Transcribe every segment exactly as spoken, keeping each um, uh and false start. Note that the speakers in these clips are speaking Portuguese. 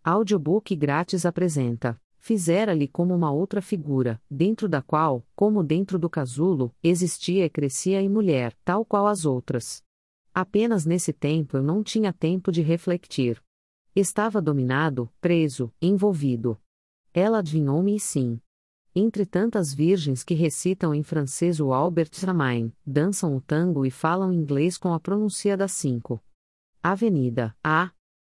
Audiobook grátis apresenta: Fizera-lhe como uma outra figura, dentro da qual, como dentro do casulo, existia e crescia em mulher, tal qual as outras. Apenas nesse tempo eu não tinha tempo de refletir. Estava dominado, preso, envolvido. Ela adivinhou-me e sim. Entre tantas virgens que recitam em francês o Albert Samain, dançam o tango e falam inglês com a pronúncia das cinco. Avenida, A.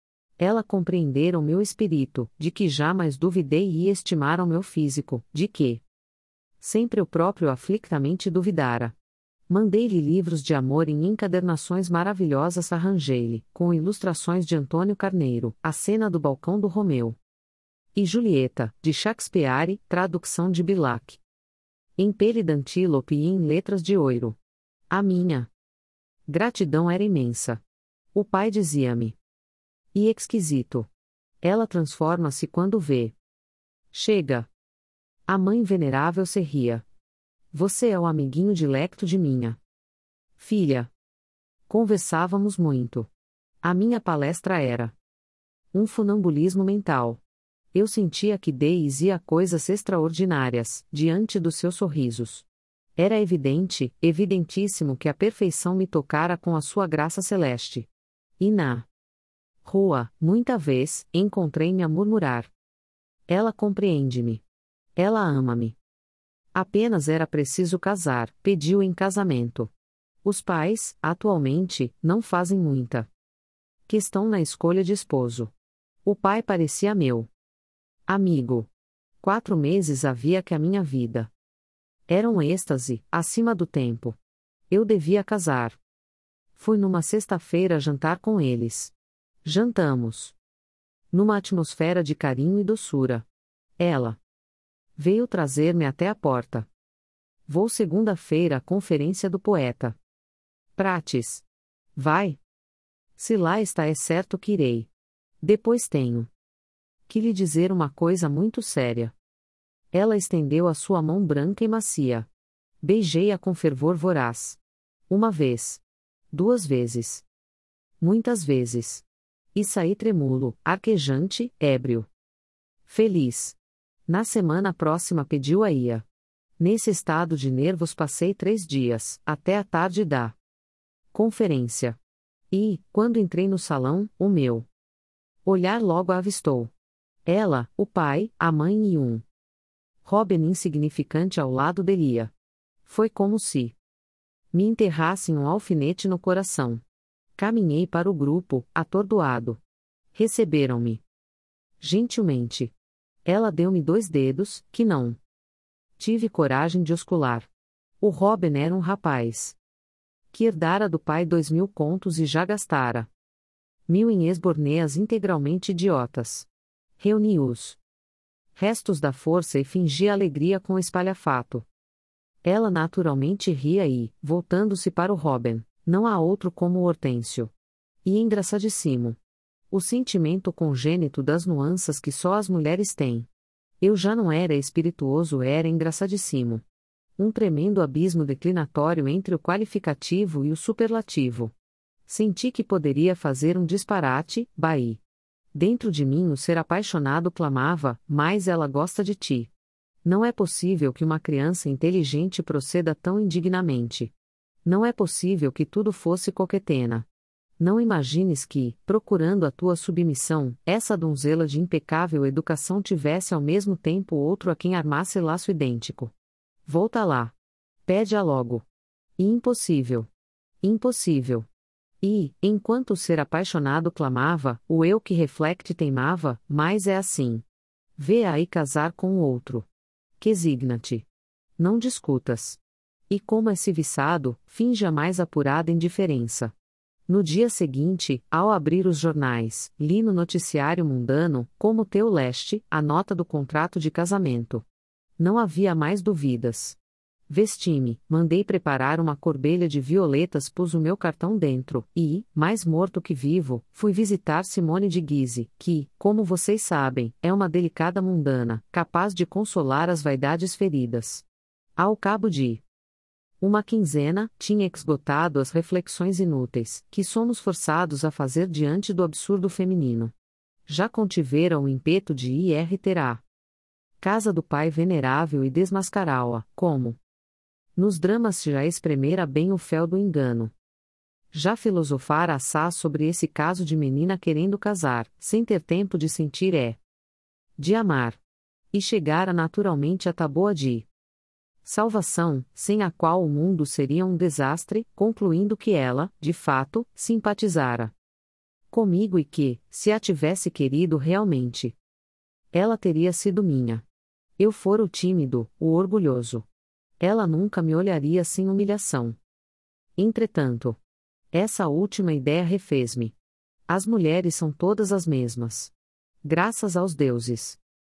Ela compreenderam meu espírito, de que jamais duvidei e estimaram meu físico, de que sempre o próprio aflictamente duvidara. Mandei-lhe livros de amor em encadernações maravilhosas, arranjei-lhe, com ilustrações de Antônio Carneiro, a cena do balcão do Romeu e Julieta, de Shakespeare, tradução de Bilac. Em pele d'antílope e em letras de ouro. A minha gratidão era imensa. O pai dizia-me: e exquisito. Ela transforma-se quando vê. Chega. A mãe venerável se ria. Você é o amiguinho dilecto de minha filha. Conversávamos muito. A minha palestra era um funambulismo mental. Eu sentia que dizia coisas extraordinárias, diante dos seus sorrisos. Era evidente, evidentíssimo que a perfeição me tocara com a sua graça celeste. E na rua, muita vez, encontrei-me a murmurar: ela compreende-me. Ela ama-me. Apenas era preciso casar, pediu em casamento. Os pais, atualmente, não fazem muita questão na escolha de esposo. O pai parecia meu amigo. Quatro meses havia que a minha vida era um êxtase, acima do tempo. Eu devia casar. Fui numa sexta-feira jantar com eles. Jantamos numa atmosfera de carinho e doçura. Ela veio trazer-me até a porta. Vou segunda-feira à conferência do poeta Prates. Vai? Se lá está, é certo que irei. Depois tenho que lhe dizer uma coisa muito séria. Ela estendeu a sua mão branca e macia. Beijei-a com fervor voraz. Uma vez. Duas vezes. Muitas vezes. E saí trêmulo, arquejante, ébrio. Feliz. Na semana próxima pediu a ia. Nesse estado de nervos passei três dias, até a tarde da conferência. E, quando entrei no salão, o meu olhar logo a avistou. Ela, o pai, a mãe e um Robin insignificante ao lado de Lia. Foi como se me enterrassem um alfinete no coração. Caminhei para o grupo, atordoado. Receberam-me gentilmente. Ela deu-me dois dedos, que não tive coragem de oscular. O Robin era um rapaz que herdara do pai dois mil contos e já gastara mil em esborneias integralmente idiotas. Reuni os restos da força e fingi alegria com espalhafato. Ela naturalmente ria e, voltando-se para o Robin, não há outro como o Hortêncio. E engraçadíssimo. O sentimento congênito das nuances que só as mulheres têm. Eu já não era espirituoso, era engraçadíssimo. Um tremendo abismo declinatório entre o qualificativo e o superlativo. Senti que poderia fazer um disparate, Baí. Dentro de mim o ser apaixonado clamava: mas ela gosta de ti. Não é possível que uma criança inteligente proceda tão indignamente. Não é possível que tudo fosse coquetena. Não imagines que, procurando a tua submissão, essa donzela de impecável educação tivesse ao mesmo tempo outro a quem armasse laço idêntico. Volta lá. Pede-a logo. E impossível. Impossível. E, enquanto o ser apaixonado clamava, o eu que reflete teimava: mas é assim. Vê aí casar com o outro. Quesigna-te. Não discutas. E como é civiçado, finge a mais apurada indiferença. No dia seguinte, ao abrir os jornais, li no noticiário mundano, como teu leste, a nota do contrato de casamento. Não havia mais dúvidas. Vesti-me, mandei preparar uma corbelha de violetas, pus o meu cartão dentro, e, mais morto que vivo, fui visitar Simone de Guise, que, como vocês sabem, é uma delicada mundana, capaz de consolar as vaidades feridas. Ao cabo de uma quinzena, tinha esgotado as reflexões inúteis, que somos forçados a fazer diante do absurdo feminino. já contivera o impeto de ir terá. Casa do Pai venerável e desmascará-a, como nos dramas já espremera bem o fel do engano. Já filosofara assaz sobre esse caso de menina querendo casar, sem ter tempo de sentir é. De amar. E chegara naturalmente à taboa de salvação, sem a qual o mundo seria um desastre, concluindo que ela, de fato, simpatizara comigo e que, se a tivesse querido realmente, ela teria sido minha. Eu fora o tímido, o orgulhoso. Ela nunca me olharia sem humilhação. Entretanto, essa última ideia refez-me. As mulheres são todas as mesmas. Graças aos deuses.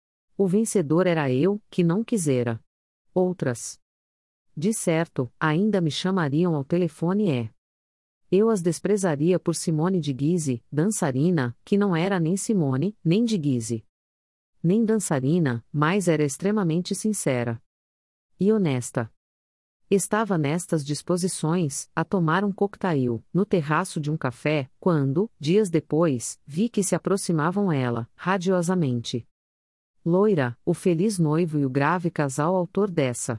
O vencedor era eu, que não quisera. Outras, de certo, ainda me chamariam ao telefone é. Eu as desprezaria por Simone de Guise, dançarina, que não era nem Simone, nem de Guise. Nem dançarina, mas era extremamente sincera. E honesta. Estava nestas disposições, a tomar um cocktail, no terraço de um café, quando, dias depois, vi que se aproximavam ela, radiosamente. Loira, o feliz noivo e o grave casal autor dessa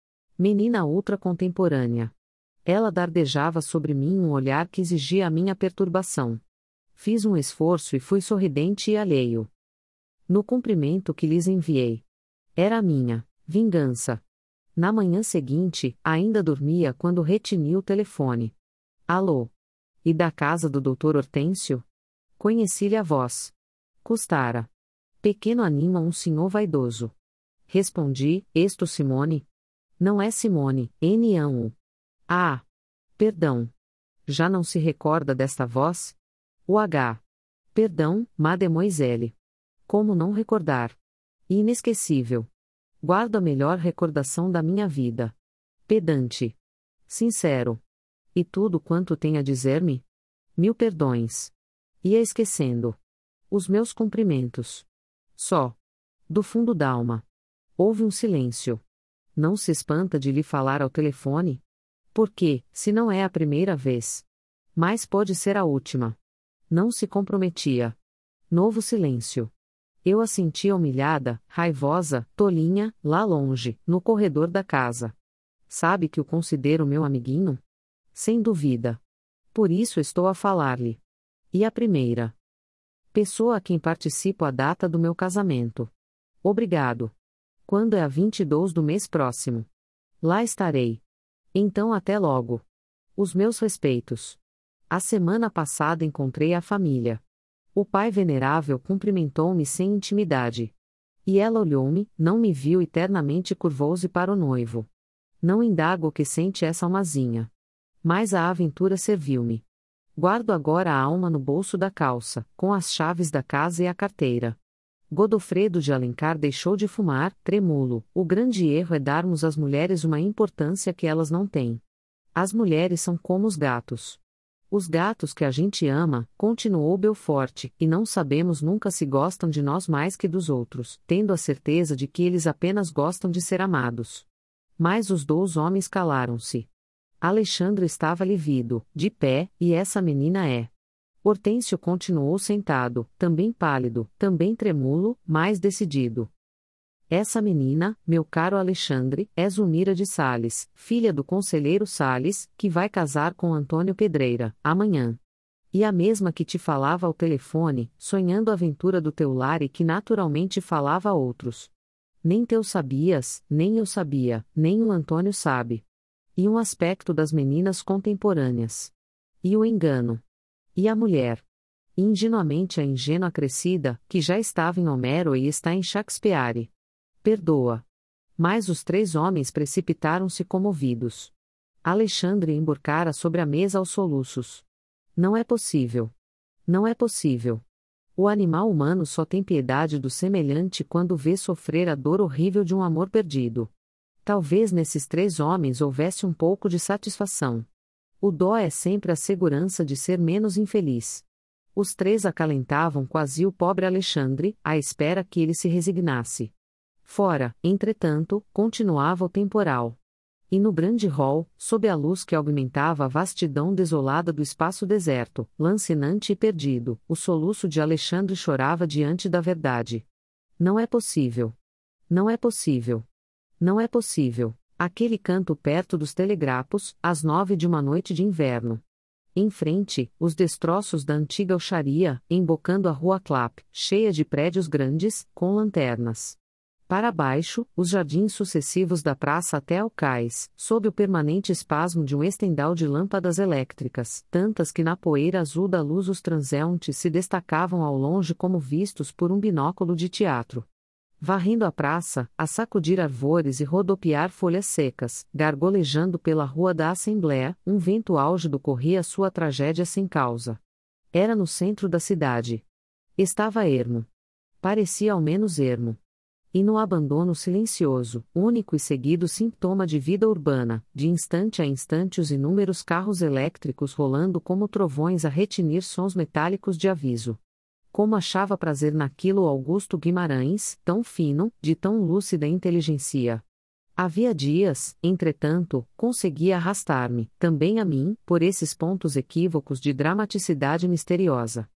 menina ultra-contemporânea. Ela dardejava sobre mim um olhar que exigia a minha perturbação. Fiz um esforço e fui sorridente e alheio. No cumprimento que lhes enviei. Era a minha vingança. Na manhã seguinte, ainda dormia quando retini o telefone. Alô? E da casa do doutor Hortêncio? Conheci-lhe a voz. Custara. Pequeno anima um senhor vaidoso. Respondi, esto Simone? Não é Simone, N A U. Ah! Perdão. Já não se recorda desta voz? O H. Perdão, mademoiselle. Como não recordar? Inesquecível. Guardo a melhor recordação da minha vida. Pedante. Sincero. E tudo quanto tem a dizer-me? Mil perdões. Ia esquecendo. Os meus cumprimentos. Só. Do fundo d'alma. Houve um silêncio. Não se espanta de lhe falar ao telefone? Porque, se não é a primeira vez. Mas pode ser a última. Não se comprometia. Novo silêncio. Eu a sentia humilhada, raivosa, tolinha, lá longe, no corredor da casa. Sabe que o considero meu amiguinho? Sem dúvida. Por isso estou a falar-lhe. E a primeira pessoa a quem participo a data do meu casamento. Obrigado. Quando é a vinte e dois do mês próximo? Lá estarei. Então até logo. Os meus respeitos. A semana passada encontrei a família. O pai venerável cumprimentou-me sem intimidade. E ela olhou-me, não me viu e ternamente curvou-se para o noivo. Não indago o que sente essa almazinha. Mas a aventura serviu-me. Guardo agora a alma no bolso da calça, com as chaves da casa e a carteira. Godofredo de Alencar deixou de fumar, tremúlo. O grande erro é darmos às mulheres uma importância que elas não têm. As mulheres são como os gatos. Os gatos que a gente ama, continuou Belforte, e não sabemos nunca se gostam de nós mais que dos outros, tendo a certeza de que eles apenas gostam de ser amados. Mas os dois homens calaram-se. Alexandre estava lívido, de pé, e essa menina é. Hortêncio continuou sentado, também pálido, também tremúlo, mais decidido. Essa menina, meu caro Alexandre, é Zulmira de Sales, filha do conselheiro Sales, que vai casar com Antônio Pedreira, amanhã. E a mesma que te falava ao telefone, sonhando a aventura do teu lar e que naturalmente falava a outros. Nem teu sabias, nem eu sabia, nem o Antônio sabe. E um aspecto das meninas contemporâneas. E o engano. E a mulher. E ingenuamente a ingênua crescida, que já estava em Homero e está em Shakespeare. Perdoa. Mas os três homens precipitaram-se comovidos. Alexandre emburcara sobre a mesa aos soluços. Não é possível. Não é possível. O animal humano só tem piedade do semelhante quando vê sofrer a dor horrível de um amor perdido. Talvez nesses três homens houvesse um pouco de satisfação. O dó é sempre a segurança de ser menos infeliz. Os três acalentavam quase o pobre Alexandre, à espera que ele se resignasse. Fora, entretanto, continuava o temporal. E no grande hall, sob a luz que aumentava a vastidão desolada do espaço deserto, lancinante e perdido, o soluço de Alexandre chorava diante da verdade. Não é possível. Não é possível. Não é possível. Aquele canto perto dos telegrapos, às nove de uma noite de inverno. Em frente, os destroços da antiga alxaria, embocando a rua Clap, cheia de prédios grandes, com lanternas. Para baixo, os jardins sucessivos da praça até ao cais, sob o permanente espasmo de um estendal de lâmpadas elétricas, tantas que na poeira azul da luz os transeuntes se destacavam ao longe como vistos por um binóculo de teatro. Varrendo a praça, a sacudir arvores e rodopiar folhas secas, gargolejando pela rua da Assembleia, um vento álgido corria sua tragédia sem causa. Era no centro da cidade. Estava ermo. Parecia ao menos ermo. E no abandono silencioso, único e seguido sintoma de vida urbana, de instante a instante os inúmeros carros elétricos rolando como trovões a retinir sons metálicos de aviso. Como achava prazer naquilo Augusto Guimarães, tão fino, de tão lúcida inteligência. Havia dias, entretanto, conseguia arrastar-me, também a mim, por esses pontos equívocos de dramaticidade misteriosa.